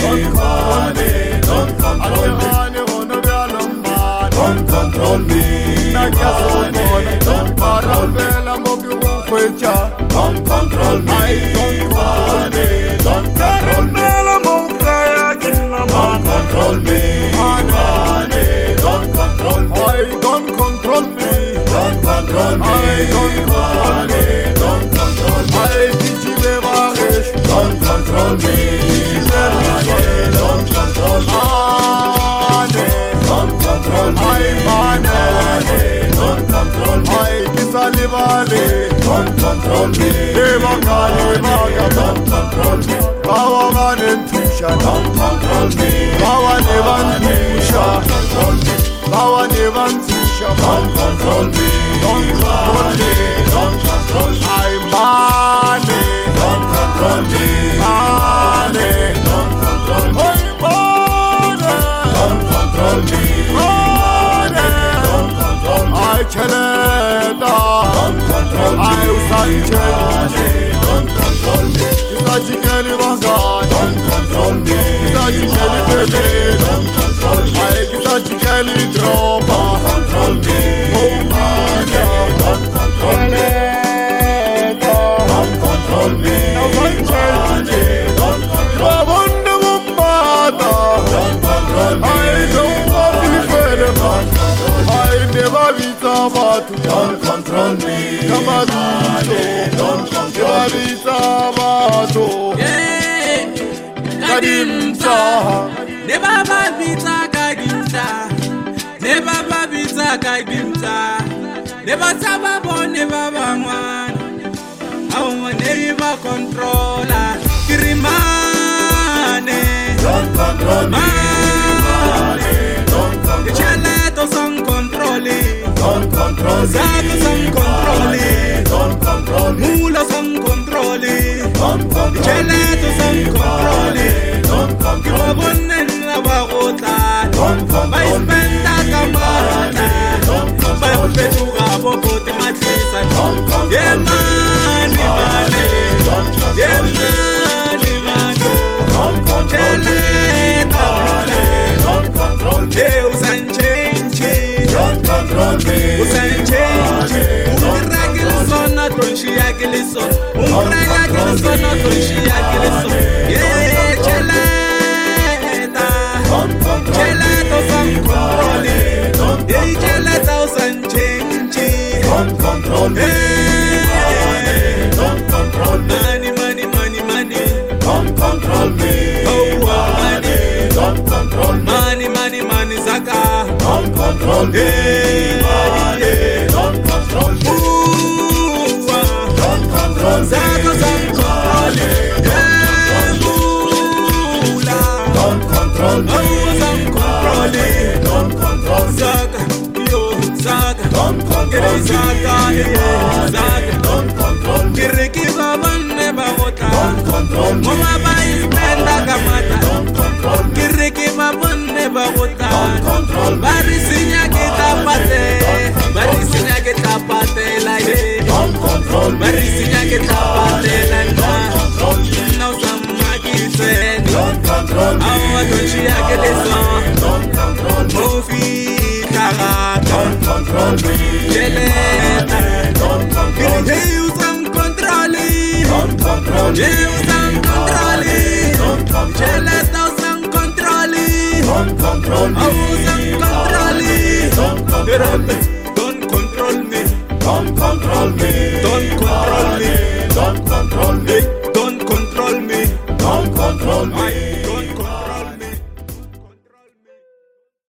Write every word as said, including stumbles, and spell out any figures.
don't control me. Don't control me. Don't control me. Don't control me. Don't control me. Don't control me. Don't control me. Don't control me. Don't control me. Don't control me. Don't control me. Don't control me. Don't control me. Don't control me. Don't control me. Don't control me. Don't control me. Bawa manentusha, don't control me. bawa nevantusha, Control me. bawa nevantusha, Don't control me. don't control me. Don't control me. I money, Don't control me. money, Don't control me. I money, Don't control me. money. Don't control me. I cheleta, Don't control me. I usanche, Don't control me. isachikeli bangani, Don't control me. isachikeli bebe, Don't control me. I isachikeli dropa, Control me. oh money, Don't control me. cheleta, Don't control me. usanche, Don't control me. babonde bumbata, Don't control me. I don't want to be fed man, I never beat a batu, Don't control me. kababito, Don't never control me. beat a batu, kadimsa, Never babita kadimta, never babita kadimta, never sababo, never bangwan. I want never controller, kirimane, Don't control me. mane, Don't control me. chaleto son controlling, Don't control me. zato son controlling, Don't control me. mula son controlling, Don't control me. chaleto son controlling. Don't control me. Babonen la bagota, Don't control vai me. spenda camarada, vai petuga bobote matisa, yeah money money, yeah money money, Don't control me. cheleta, Don't control me. yeah usan change, Don't control me. usan change, umragil sona tonshi agil son, umragil sona tonshi agil son, yeah cheleta. Don't control me. Gelato san controlli, Don't hey gelato san change, Don't control me. Don't control me. money money money money, Don't control me. oh money, Don't control me. money money money zaka, Don't control me. Don't control me. ooh Don't control me. zaka san controlli, yeah mula, Don't control me. oh san controlli, Don't control me. zaka yo zaka, Don't control me. zaka yeah zaka. Don't control me. Kiriki babanne bagota, Don't control me. mama bai spenda kamata. Don't control me. Kiriki babanne bagota, Don't control me. barisinya kita pate, barisinya kita pate la ye, Don't control me. barisinya kita pate la na. Control me. Now sama kisen, Don't control me. awa tochi akele son, Don't control me. mofi karata, Don't control me. jeleta. Don't control me. Hey, you some controlling, Don't control me. hey, you some